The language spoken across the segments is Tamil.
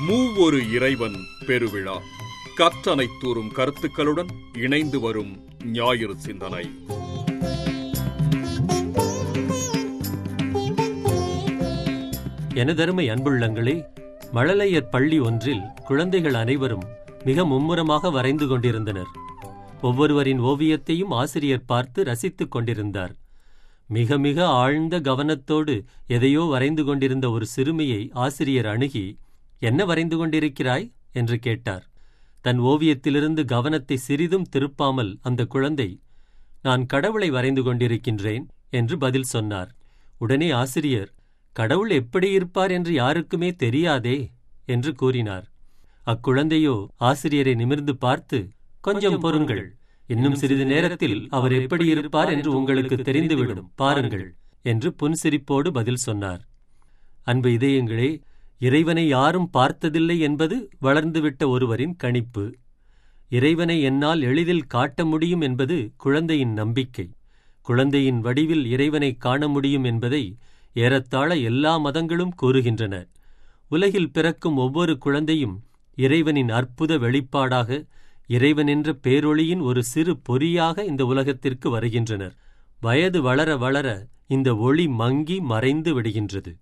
மூவொரு இறைவன் பெருவிழா கற்றனை தூறும் கருத்துக்களுடன் இணைந்து வரும் ஞாயிறு சிந்தனை. எனதருமை அன்புள்ளங்களே, மழலையர் பள்ளி ஒன்றில் குழந்தைகள் அனைவரும் மிக மும்முரமாக வரைந்து கொண்டிருந்தனர். ஒவ்வொருவரின் ஓவியத்தையும் ஆசிரியர் பார்த்து ரசித்துக் கொண்டிருந்தார். மிக மிக ஆழ்ந்த கவனத்தோடு எதையோ வரைந்து கொண்டிருந்த ஒரு சிறுமியை ஆசிரியர் அணுகி, என்ன வரைந்து கொண்டிருக்கிறாய் என்று கேட்டார். தன் ஓவியத்திலிருந்து கவனத்தை சிறிதும் திருப்பாமல் அந்த குழந்தை, நான் கடவுளை வரைந்து கொண்டிருக்கின்றேன் என்று பதில் சொன்னார். உடனே ஆசிரியர், கடவுள் எப்படி இருப்பார் என்று யாருக்குமே தெரியாதே என்று கூறினார். அக்குழந்தையோ ஆசிரியரை நிமிர்ந்து பார்த்து, கொஞ்சம் பொறுங்கள், இன்னும் சிறிது நேரத்தில் அவர் எப்படி இருப்பார் என்று உங்களுக்கு தெரிந்துவிடும், பாருங்கள் என்று புன்சிரிப்போடு பதில் சொன்னார். அன்பு இதயங்களே, இறைவனை யாரும் பார்த்ததில்லை என்பது வளர்ந்துவிட்ட ஒருவரின் கணிப்பு. இறைவனை என்னால் எளிதில் காட்ட முடியும் என்பது குழந்தையின் நம்பிக்கை. குழந்தையின் வடிவில் இறைவனை காண முடியும் என்பதை ஏறத்தாழ எல்லா மதங்களும் கூறுகின்றன. உலகில் பிறக்கும் ஒவ்வொரு குழந்தையும் இறைவனின் அற்புத வெளிப்பாடாக, இறைவன் என்ற பேரொளியின் ஒரு சிறு பொறியாக இந்த உலகத்திற்கு வருகின்றனர். வயது வளர வளர இந்த ஒளி மங்கி மறைந்து விடுகின்றது.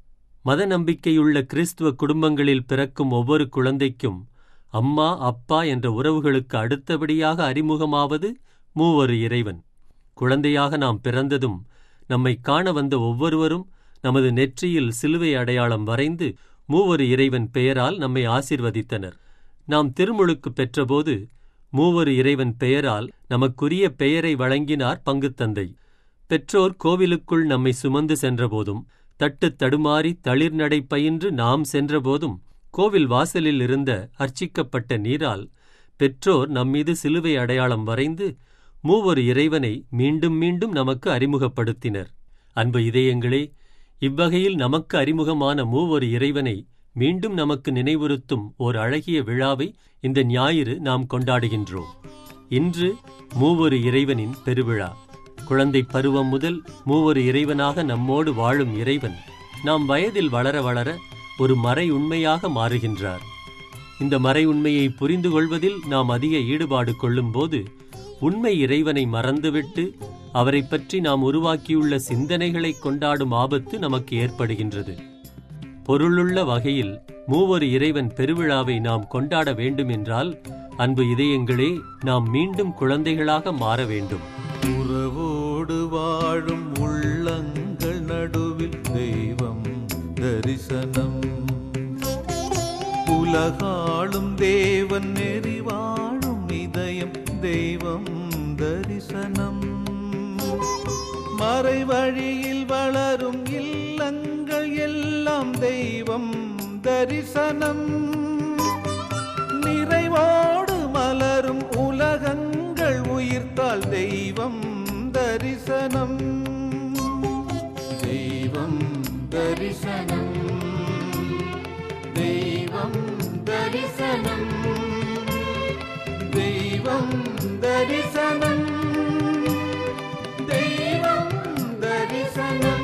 மத நம்பிக்கையுள்ள கிறிஸ்துவ குடும்பங்களில் பிறக்கும் ஒவ்வொரு குழந்தைக்கும் அம்மா அப்பா என்ற உறவுகளுக்கு அடுத்தபடியாக அறிமுகமாவது மூவொரு இறைவன். குழந்தையாக நாம் பிறந்ததும் நம்மை காண வந்த ஒவ்வொருவரும் நமது நெற்றியில் சிலுவை அடையாளம் வரைந்து மூவொரு இறைவன் பெயரால் நம்மை ஆசிர்வதித்தனர். நாம் திருமுழுக்கு பெற்றபோது மூவொரு இறைவன் பெயரால் நமக்குரிய பெயரை வழங்கினார் பங்குத்தந்தை. பெற்றோர் கோவிலுக்குள் நம்மை சுமந்து சென்றபோதும், தட்டு தடுமாறி தளிர்நடை பயின்று நாம் சென்றபோதும், கோவில் வாசலில் இருந்த அர்ச்சிக்கப்பட்ட நீரால் பெற்றோர் நம்மீது சிலுவை அடையாளம் வரைந்து மூவொரு இறைவனை மீண்டும் மீண்டும் நமக்கு அறிமுகப்படுத்தினர். அன்பு இதயங்களே, இவ்வகையில் நமக்கு அறிமுகமான மூவொரு இறைவனை மீண்டும் நமக்கு நினைவுறுத்தும் ஓர் அழகிய விழாவை இந்த ஞாயிறு நாம் கொண்டாடுகின்றோம். இன்று மூவொரு இறைவனின் பெருவிழா. குழந்தை பருவம் முதல் மூவொரு இறைவனாக நம்மோடு வாழும் இறைவன் நாம் வயதில் வளர வளர ஒரு மறை உண்மையாக மாறுகின்றார். இந்த மறை உண்மையை புரிந்து கொள்வதில் நாம் அதிக ஈடுபாடு கொள்ளும்போது உண்மை இறைவனை மறந்துவிட்டு அவரை பற்றி நாம் உருவாக்கியுள்ள சிந்தனைகளை கொண்டாடும் ஆபத்து நமக்கு ஏற்படுகின்றது. பொருளுள்ள வகையில் மூவொரு இறைவன் பெருவிழாவை நாம் கொண்டாட வேண்டும் என்றால், அன்பு இதயங்களே, நாம் மீண்டும் குழந்தைகளாக மாற வேண்டும். உறவோடு வாழும் உள்ளங்கள் நடுவில் தெய்வம் தரிசனம், உலகாளும் தேவன் நெறி வாழும் இதயம் தெய்வம் தரிசனம், மறை வழியில் வளரும் இல்லங்கள் எல்லாம் தெய்வம் தரிசனம், நிறைவோடு மலரும் உலகங்கள் உயிர்த்தால் தெய்வம் தரிசனம், தெய்வம் தரிசனம், தெய்வம் தரிசனம், தெய்வம் தரிசனம், தெய்வம் தரிசனம்.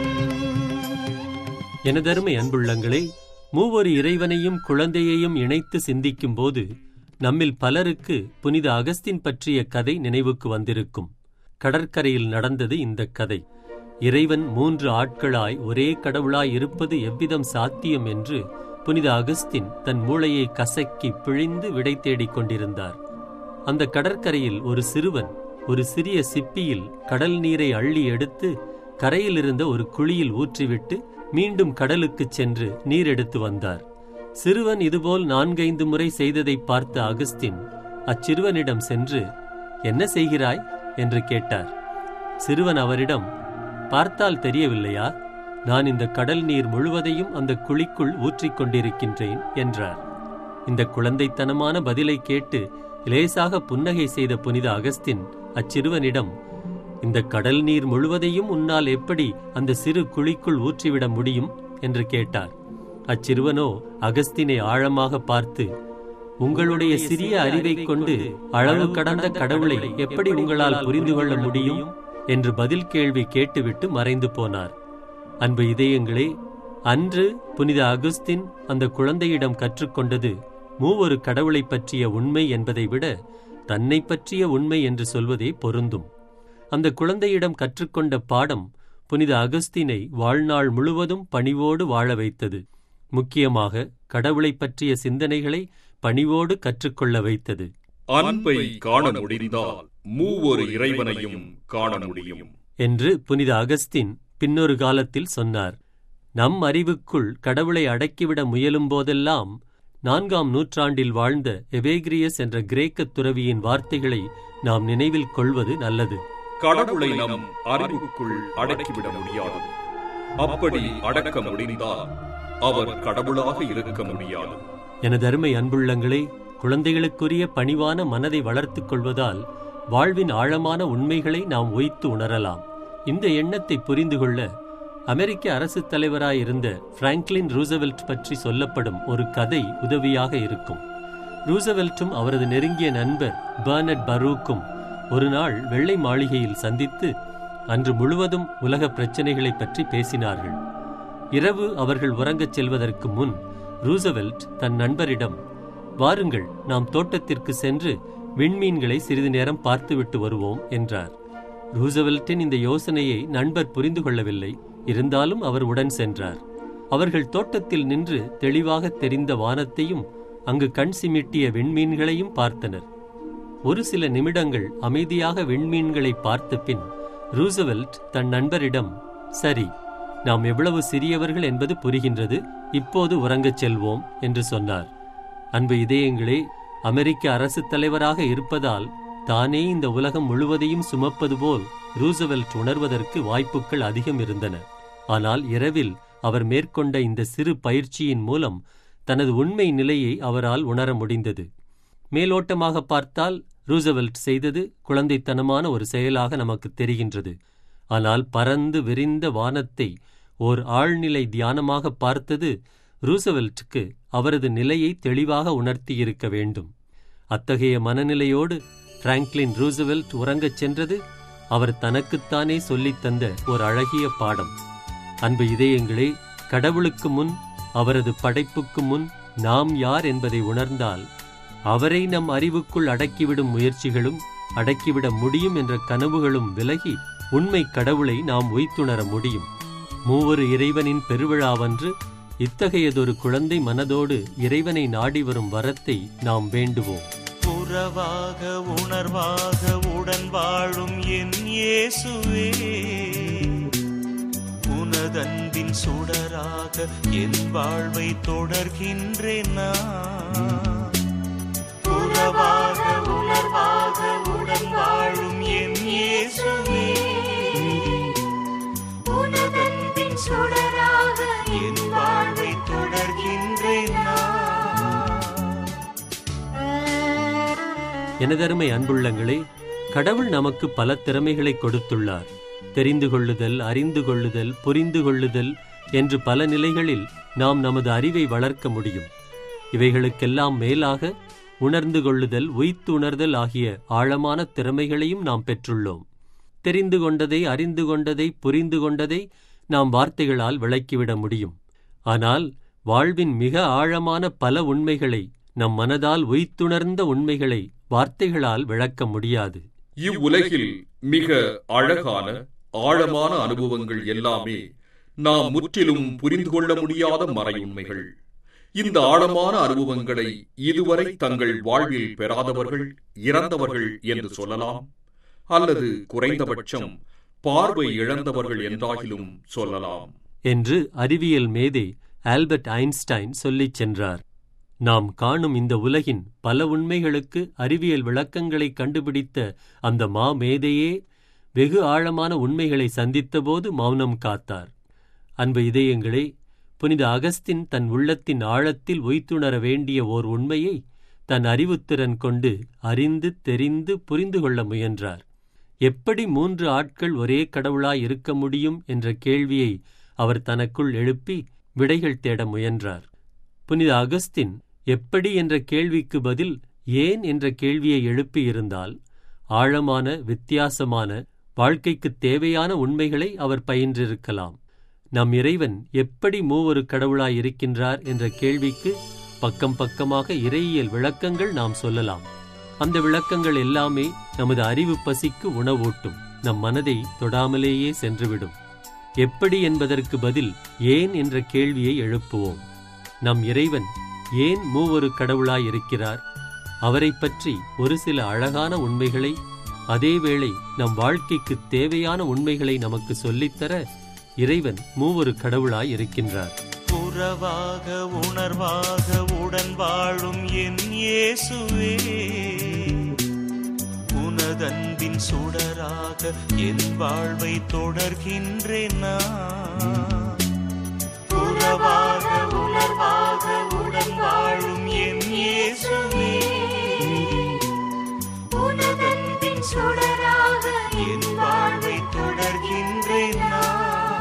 எனதருமை அன்புள்ளங்களே, மூவொரு இறைவனையும் குழந்தையையும் இணைத்து சிந்திக்கும் போது நம்மில் பலருக்கு புனித அகஸ்தின் பற்றிய கதை நினைவுக்கு வந்திருக்கும். கடற்கரையில் நடந்தது இந்த கதை. இறைவன் 3 ஆட்களாய் ஒரே கடவுளாய் இருப்பது எவ்விதம் சாத்தியம் என்று புனித அகஸ்தின் தன் மூளையை கசக்கி பிழிந்து விடை தேடிக் கொண்டிருந்தார். அந்த கடற்கரையில் ஒரு சிறுவன் ஒரு சிறிய சிப்பியில் கடல் நீரை அள்ளி எடுத்து கரையில் இருந்த ஒரு குழியில் ஊற்றிவிட்டு மீண்டும் கடலுக்குச் சென்று நீர் எடுத்து வந்தார். சிறுவன் இதுபோல் 4-5 முறை செய்ததை பார்த்த அகஸ்தின் அச்சிறுவனிடம் சென்று, என்ன செய்கிறாய் என்று கேட்டார். சிறுவன் அவரிடம், பார்த்தால் தெரியவில்லையா, நான் இந்த கடல் நீர் முழுவதையும் அந்த குழிக்குள் ஊற்றிக் கொண்டிருக்கின்றேன் என்றார். இந்த குழந்தைத்தனமான பதிலை கேட்டு லேசாக புன்னகை செய்த புனித அகஸ்தின் அச்சிறுவனிடம், இந்த கடல் நீர் முழுவதையும் உன்னால் எப்படி அந்த சிறு குழிக்குள் ஊற்றிவிட முடியும் என்று கேட்டார். அச்சிறுவனோ அகஸ்தினை ஆழமாக பார்த்து, உங்களுடைய சிறிய அறிவை கொண்டு அளவு கடந்த கடவுளை எப்படி உங்களால் புரிந்து கொள்ள முடியும் என்று பதில் கேள்வி கேட்டுவிட்டு மறைந்து போனார். அன்பு இதயங்களே, அன்று புனித அகுஸ்தின் அந்த குழந்தையிடம் கற்றுக்கொண்டது மூவொரு கடவுளை பற்றிய உண்மை என்பதை விட தன்னை பற்றிய உண்மை என்று சொல்வதே பொருந்தும். அந்த குழந்தையிடம் கற்றுக்கொண்ட பாடம் புனித அகுஸ்தினை வாழ்நாள் முழுவதும் பணிவோடு வாழ வைத்தது. முக்கியமாக கடவுளை பற்றிய சிந்தனைகளை பணிவோடு கற்றுக்கொள்ள வைத்தது. அன்பை காண முடிந்தால் மூவொரு இறைவனையும் காண முடியும் என்று புனித அகஸ்தின் பின்னொரு காலத்தில் சொன்னார். நம் அறிவுக்குள் கடவுளை அடக்கிவிட முயலும் போதெல்லாம் 4ஆம் நூற்றாண்டில் வாழ்ந்த எவேகிரியஸ் என்ற கிரேக்க துறவியின் வார்த்தைகளை நாம் நினைவில் கொள்வது நல்லது. கடவுளை நம் அறிவுக்குள் அடக்கிவிட முடியாது. அப்படி அடக்க முடிந்தால் அவர் கடவுளாக இருக்க முடியாது. எனது அருமை அன்புள்ளங்களே, குழந்தைகளுக்குரிய பணிவான மனதை வளர்த்துக் கொள்வதால் வாழ்வின் ஆழமான உண்மைகளை நாம் உய்த்து உணரலாம். இந்த எண்ணத்தை புரிந்து கொள்ள அமெரிக்க அரசுத் தலைவராயிருந்த பிராங்க்லின் ரூசவெல்ட் பற்றி சொல்லப்படும் ஒரு கதை உதவியாக இருக்கும். ரூசவெல்ட்டும் அவரது நெருங்கிய நண்பர் பெர்னட் பரூக்கும் ஒரு நாள் வெள்ளை மாளிகையில் சந்தித்து அன்று முழுவதும் உலக பிரச்சினைகளை பற்றி பேசினார்கள். இரவு அவர்கள் உறங்கச் செல்வதற்கு முன் ரூசவெல்ட் தன் நண்பரிடம், வாருங்கள், நாம் தோட்டத்திற்கு சென்று விண்மீன்களை சிறிது நேரம் பார்த்துவிட்டு வருவோம் என்றார். ரூசவெல்ட்டின் இந்த யோசனையை நண்பர் புரிந்து கொள்ளவில்லை. இருந்தாலும் அவர் உடன் சென்றார். அவர்கள் தோட்டத்தில் நின்று தெளிவாக தெரிந்த வானத்தையும் அங்கு கண் சிமிட்டிய விண்மீன்களையும் பார்த்தனர். ஒரு சில நிமிடங்கள் அமைதியாக விண்மீன்களை பார்த்த பின் ரூசவெல்ட் தன் நண்பரிடம், சரி, நாம் எவ்வளவு சிறியவர்கள் என்பது புரிகின்றது, இப்போது உறங்கச் செல்வோம் என்று சொன்னார். அன்பு இதயங்களே, அமெரிக்க அரசுத் தலைவராக இருப்பதால் தானே இந்த உலகம் முழுவதையும் சுமப்பது போல் ரூசவெல்ட் உணர்வதற்கு வாய்ப்புகள் அதிகம் இருந்தன. ஆனால் இரவில் அவர் மேற்கொண்ட இந்த சிறு பயிற்சியின் மூலம் தனது உண்மை நிலையை அவரால் உணர முடிந்தது. மேலோட்டமாக பார்த்தால் ரூசவெல்ட் செய்தது குழந்தைத்தனமான ஒரு செயலாக நமக்கு தெரிகின்றது. ஆனால் பரந்து விரிந்த வானத்தை ஓர் ஆழ்நிலை தியானமாக பார்த்தது ரூசவெல்ட்டுக்கு அவரது நிலையை தெளிவாக உணர்த்தியிருக்க வேண்டும். அத்தகைய மனநிலையோடு பிராங்க்லின் ரூசவெல்ட் உறங்கச் சென்றது அவர் தனக்குத்தானே சொல்லித் தந்த ஒரு அழகிய பாடம். அன்பு இதயங்களே, கடவுளுக்கு முன், அவரது படைப்புக்கு முன் நாம் யார் என்பதை உணர்ந்தால் அவரை நம் அறிவுக்குள் அடக்கிவிடும் முயற்சிகளும் அடக்கிவிட முடியும் என்ற கனவுகளும் விலகி உண்மை கடவுளை நாம் உய்த்துணர முடியும். மூவொரு இறைவனின் பெருவிழாவன்று இத்தகையதொரு குழந்தை மனதோடு இறைவனை நாடி வரும் வரத்தை நாம் வேண்டுவோம். உறவாக உணர்வாக உடன் வாழும் என் இயேசுவே, உனதன்பின் சுடராக என் வாழ்வை தொடர்கின்றேன் நான். உறவாக உணர்வாக உடன் வாழும் என் இயேசுவே, உனதன்பின் சுடராக என் வாழ்வை தொடர்கின்றேன் நான். எனதருமை அன்புள்ளங்களே, கடவுள் நமக்கு பல திறமைகளை கொடுத்துள்ளார். தெரிந்து கொள்ளுதல், அறிந்து கொள்ளுதல், புரிந்து கொள்ளுதல் என்று பல நிலைகளில் நாம் நமது அறிவை வளர்க்க முடியும். இவைகளுக்கெல்லாம் மேலாக உணர்ந்து கொள்ளுதல், உய்த்து உணர்தல் ஆகிய ஆழமான திறமைகளையும் நாம் பெற்றுள்ளோம். தெரிந்து கொண்டதை, அறிந்து கொண்டதை, புரிந்து கொண்டதை நாம் வார்த்தைகளால் விளக்கிவிட முடியும். ஆனால் வாழ்வின் மிக ஆழமான பல உண்மைகளை, நம் மனதால் உய்த்துணர்ந்த உண்மைகளை வார்த்தைகளால் விளக்க முடியாது. இவ்வுலகில் மிக அழகான ஆழமான அனுபவங்கள் எல்லாமே நாம் முற்றிலும் புரிந்து கொள்ள முடியாத மறையுண்மைகள். இந்த ஆழமான அனுபவங்களை இதுவரை தங்கள் வாழ்வில் பெறாதவர்கள் இறந்தவர்கள் என்று சொல்லலாம், அல்லது குறைந்தபட்சம் பார்வை இழந்தவர்கள் என்றாகிலும் சொல்லலாம் என்று அறிவியல் மேதை ஆல்பர்ட் ஐன்ஸ்டைன் சொல்லிச் சென்றார். நாம் காணும் இந்த உலகின் பல உண்மைகளுக்கு அறிவியல் விளக்கங்களை கண்டுபிடித்த அந்த மாமேதையே வெகு ஆழமான உண்மைகளை சந்தித்தபோது மௌனம் காத்தார். அன்பு இதயங்களே, புனித அகஸ்தின் தன் உள்ளத்தின் ஆழத்தில் உய்த்துணர வேண்டிய ஓர் உண்மையை தன் அறிவுத்திறன் கொண்டு அறிந்து தெரிந்து புரிந்து கொள்ள முயன்றார். எப்படி 3 ஆட்கள் ஒரே கடவுளாய் இருக்க முடியும் என்ற கேள்வியை அவர் தனக்குள் எழுப்பி விடைகள் தேட முயன்றார். புனித அகஸ்தின் எப்படி என்ற கேள்விக்கு பதில் ஏன் என்ற கேள்வியை எழுப்பியிருந்தால் ஆழமான, வித்தியாசமான, வாழ்க்கைக்கு தேவையான உண்மைகளை அவர் பயின்றிருக்கலாம். நம் இறைவன் எப்படி மூவொரு கடவுளாய் இருக்கின்றார் என்ற கேள்விக்கு பக்கம் பக்கமாக இறையியல் விளக்கங்கள் நாம் சொல்லலாம். அந்த விளக்கங்கள் எல்லாமே நமது அறிவு பசிக்கு உணவூட்டும், நம் மனதை தொடாமலேயே சென்றுவிடும். எப்படி என்பதற்கு பதில் ஏன் என்ற கேள்வியை எழுப்புவோம். நம் இறைவன் ஏன் மூவொரு கடவுளாய் இருக்கிறார்? அவரை பற்றி ஒரு சில அழகான உண்மைகளை, அதேவேளை நம் வாழ்க்கைக்கு தேவையான உண்மைகளை நமக்கு சொல்லித்தர இறைவன் மூவொரு கடவுளாய் இருக்கின்றார். உறவாக உணர்வாக உடன் வாழும் என் இயேசுவே, உனதன்பின் சுடராக என் வாழ்வை தொடர்கின்றேன் நான். உறவாக உணர்வாக உடன் வாழும் என் இயேசுவே, உனதன்பின் சுடராக என் வாழ்வை தொடர்கின்றேன் நான்.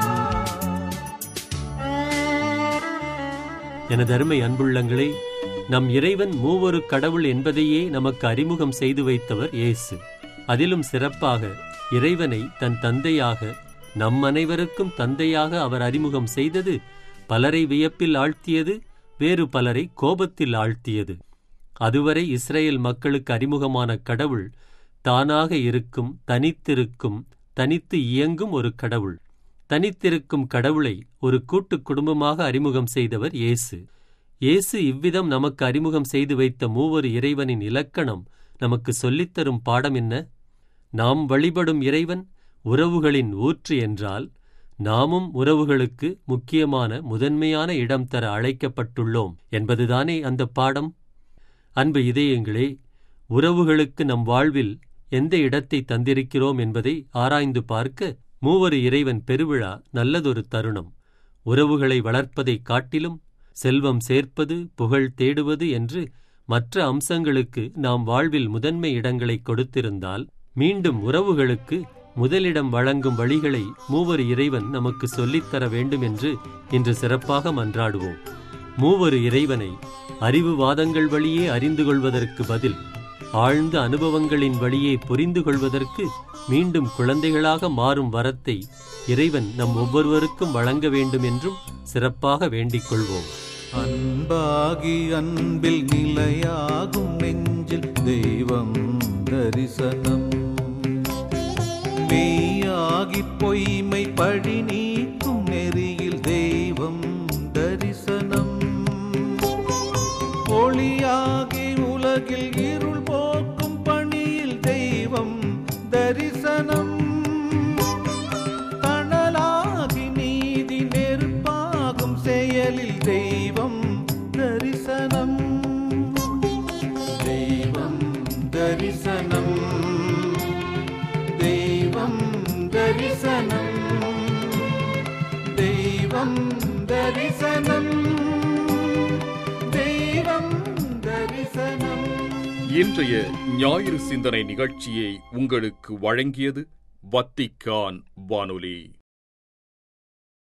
எனது அருமை அன்புள்ளங்களே, நம் இறைவன் மூவொரு கடவுள் என்பதையே நமக்கு அறிமுகம் செய்து வைத்தவர் இயேசு. அதிலும் சிறப்பாக இறைவனை தன் தந்தையாக, நம் அனைவருக்கும் தந்தையாக அவர் அறிமுகம் செய்தது பலரை வியப்பில் ஆழ்த்தியது, வேறு பலரை கோபத்தில் ஆழ்த்தியது. அதுவரை இஸ்ரேல் மக்களுக்கு அறிமுகமான கடவுள் தானாக இருக்கும், தனித்திருக்கும், தனித்து இயங்கும் ஒரு கடவுள். தனித்திருக்கும் கடவுளை ஒரு கூட்டு குடும்பமாக அறிமுகம் செய்தவர் இயேசு. இயேசு இவ்விதம் நமக்கு அறிமுகம் செய்து வைத்த மூவொரு இறைவனின் இலக்கணம் நமக்கு சொல்லித்தரும் பாடம் என்ன? நாம் வழிபடும் இறைவன் உறவுகளின் ஊற்று என்றால், நாமும் உறவுகளுக்கு முக்கியமான முதன்மையான இடம் தர அழைக்கப்பட்டுள்ளோம் என்பதுதானே அந்த பாடம். அன்பு இதயங்களே, உறவுகளுக்கு நம் வாழ்வில் எந்த இடத்தை தந்திருக்கிறோம் என்பதை ஆராய்ந்து பார்க்க மூவொரு இறைவன் பெருவிழா நல்லதொரு தருணம். உறவுகளை வளர்ப்பதைக் காட்டிலும் செல்வம் சேர்ப்பது, புகழ் தேடுவது என்று மற்ற அம்சங்களுக்கு நாம் வாழ்வில் முதன்மை இடங்களை கொடுத்திருந்தால், மீண்டும் உறவுகளுக்கு முதலிடம் வழங்கும் வழிகளை மூவொரு இறைவன் நமக்கு சொல்லித்தர வேண்டும் என்று இன்று சிறப்பாக மன்றாடுவோம். மூவொரு இறைவனை அறிவுவாதங்கள் வழியே அறிந்து கொள்வதற்கு பதில் ஆழ்ந்த அனுபவங்களின் வழியே புரிந்து கொள்வதற்கு மீண்டும் குழந்தைகளாக மாறும் வரத்தை இறைவன் நம் ஒவ்வொருவருக்கும் வழங்க வேண்டும் என்றும் சிறப்பாக வேண்டிக் கொள்வோம். அன்பாகி அன்பில் நிலையாகும் நெஞ்சில் தெய்வம் தரிசனம், மெய்யாகி பொய்மை பழி நீக்கும் நெறியில் தெய்வம் தரிசனம், ஒளியாகி உலகில் இருள் போக்கும் பணியில் தெய்வம் தரிசனம், தணலாகி நீதி நெருப்பாகும் செயலில் தெய்வம் தரிசனம், தெய்வம் தரிசனம், தெய்வம் தரிசனம், தெய்வம் தரிசனம், தெய்வம் தரிசனம். இன்றைய ஞாயிறு சிந்தனை நிகழ்ச்சியை உங்களுக்கு வழங்கியது வத்திக்கான் வானொலி.